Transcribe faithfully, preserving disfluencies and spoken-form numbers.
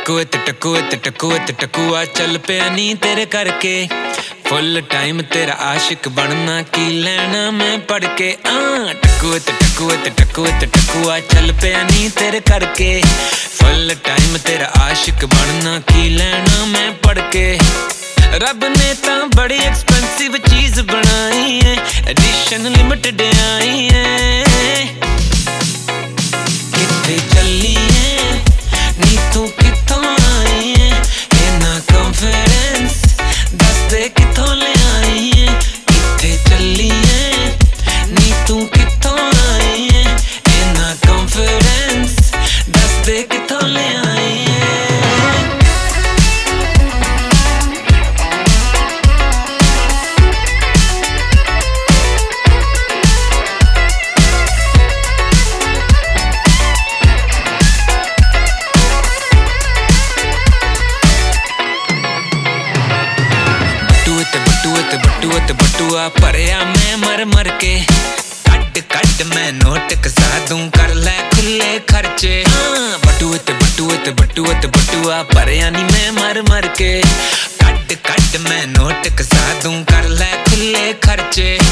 ਟਕੂਏ ਤੇ ਟਕੂਏ ਤੇ ਟਕੂਏ ਤੇ ਟਕੂਆ ਚੱਲ ਪਿਆ ਨੀ ਤੇਰੇ ਕਰਕੇ ਫੁੱਲ ਟਾਈਮ ਤੇਰਾ ਆਸ਼ਿਕ ਬਣਨਾ ਕੀ ਲੈਣਾ ਮੈਂ ਪੜ ਕੇ ਆ ਟਕੂਏ ਤੇ ਟਕੂਏ ਤੇ ਟਕੂਏ ਤੇ ਟਕੂਆ ਚੱਲ ਪਿਆ ਨੀ ਤੇਰੇ ਕਰਕੇ ਫੁੱਲ ਟਾਈਮ ਤੇਰਾ ਆਸ਼ਿਕ ਬਣਨਾ ਕੀ ਲੈਣਾ ਮੈਂ ਪੜ ਕੇ ਰੱਬ ਨੇ ਤਾਂ ਬੜੀ ਐਕਸਪੈਂਸਿਵ ਚੀਜ਼ ਬਣਾਈ ਹੈ ਐਡੀਸ਼ਨ ਲਿਮਿਟਡ ਆਈ ਹੈ ਕਿੱਥੇ ਚੱਲੀ ਹੈ ਨੀ ਤੂੰ ਕਿੱਥੋਂ ਆਈ ਹੈ ਇਹਨਾਂ ਕੌਨਫੀਡੈਂਸ ਦੱਸ ਦੇ ਕਿੱਥੋਂ ਲਿਆਈ ਹੈ ਕਿੱਥੇ ਚੱਲੀ ਹੈ ਨੀ ਤੂੰ ਕਿੱਥੋਂ ਆਈ ਹੈ ਇਹਨਾਂ ਕੌਨਫੀਡੈਂਸ ਦੱਸ ਦੇ ਕਿੱਥੋਂ ਲਿਆਈ ਹੈ ਬਟੂਆ ਤੇ ਬਟੂਆ ਭਰਿਆ ਮੈਂ ਮਰ ਮਰ ਕੇ ਕੱਢ ਕੱਢ ਮੈਂ ਨੋਟ ਕਸਾ ਦੂੰ ਕਰ ਲੈ ਖੁੱਲੇ ਖਰਚੇ ਬਟੂਏ ਤੇ ਬਟੂਏ ਤੇ ਬਟੂਆ ਤੇ ਬਟੂਆ ਭਰਿਆ ਨੀ ਮੈਂ ਮਰ ਮਰ ਕੇ ਕੱਢ ਕੱਢ ਮੈਂ ਨੋਟ ਕਸਾ ਦੂੰ ਕਰ ਲੈ ਖੁੱਲੇ ਖਰਚੇ